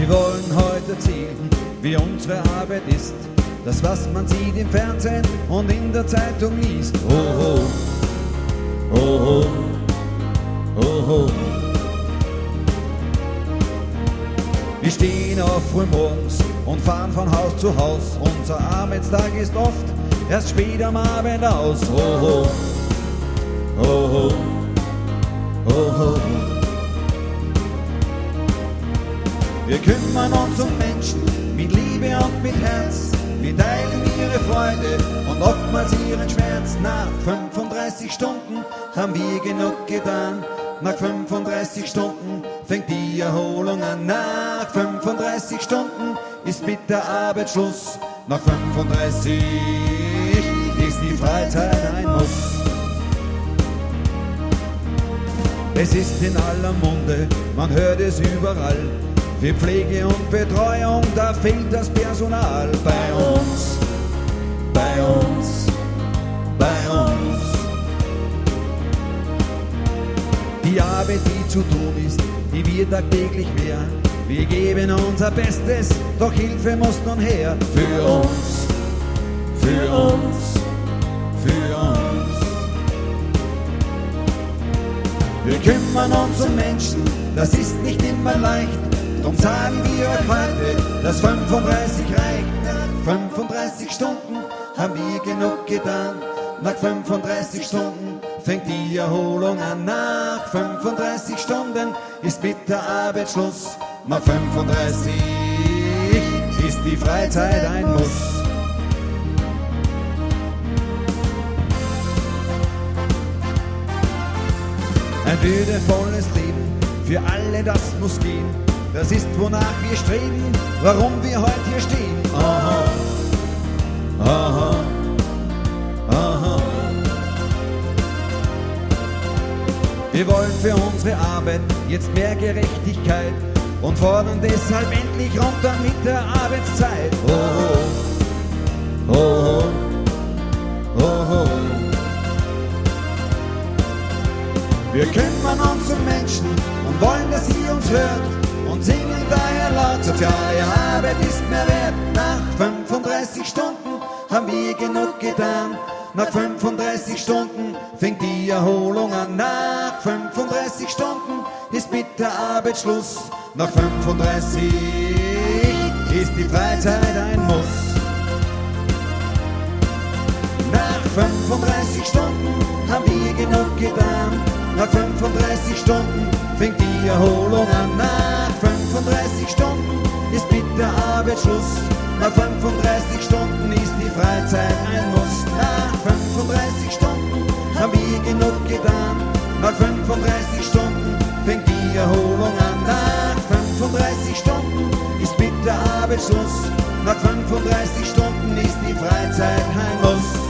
wollen heute erzählen, wie unsere Arbeit ist. Das, was man sieht im Fernsehen und in der Zeitung liest. Oh, oh, oh, oh, oh, oh. Wir stehen auf frühmorgens und fahren von Haus zu Haus. Unser Arbeitstag ist oft erst spät am Abend aus. Oh, oh, oh, oh, oh. Wir kümmern uns um Menschen mit Liebe und mit Herz. Wir teilen ihre Freude und oftmals ihren Schmerz. Nach 35 Stunden haben wir genug getan. Nach 35 Stunden fängt die Erholung an. Nach 35 Stunden ist mit der Arbeit Schluss. Nach 35 ist die Freizeit ein Muss. Es ist in aller Munde, man hört es überall. Für Pflege und Betreuung, da fehlt das Personal. Bei uns, bei uns, bei uns. Die Arbeit, die zu tun ist, die wird tagtäglich mehr. Wir geben unser Bestes, doch Hilfe muss nun her. Für uns, für uns, für uns. Wir kümmern uns um Menschen, das ist nicht immer leicht. Drum sagen wir euch heute, dass 35 reicht. Nach 35 Stunden haben wir genug getan. Nach 35 Stunden fängt die Erholung an. Nach 35 Stunden ist mit der Arbeit Schluss. Nach 35 ist die Freizeit ein Muss. Ein würdevolles Leben für alle, das muss gehen. Das ist, wonach wir streben, warum wir heute hier stehen. Aha, aha, aha. Wir wollen für unsere Arbeit jetzt mehr Gerechtigkeit und fordern deshalb endlich runter mit der Arbeitszeit. Oh, oh, oh, oh, oh. Wir kümmern uns um Menschen und wollen, dass ihr uns hört. Und singen daher laut, soziale Arbeit ist mehr wert. Nach 35 Stunden haben wir genug getan. Nach 35 Stunden fängt die Erholung an. Nach 35 Stunden ist mit der Arbeit Schluss. Nach 35 ist die Freizeit ein Muss. Nach 35 Stunden haben wir genug getan. Nach 35 Stunden fängt die Erholung an. Nach 35 Stunden ist mit der Arbeit Schluss. Nach 35 Stunden ist die Freizeit ein Muss. Nach 35 Stunden haben wir genug getan. Nach 35 Stunden fängt die Erholung an. Nach 35 Stunden ist mit der Arbeit Schluss. Nach 35 Stunden ist die Freizeit ein Muss.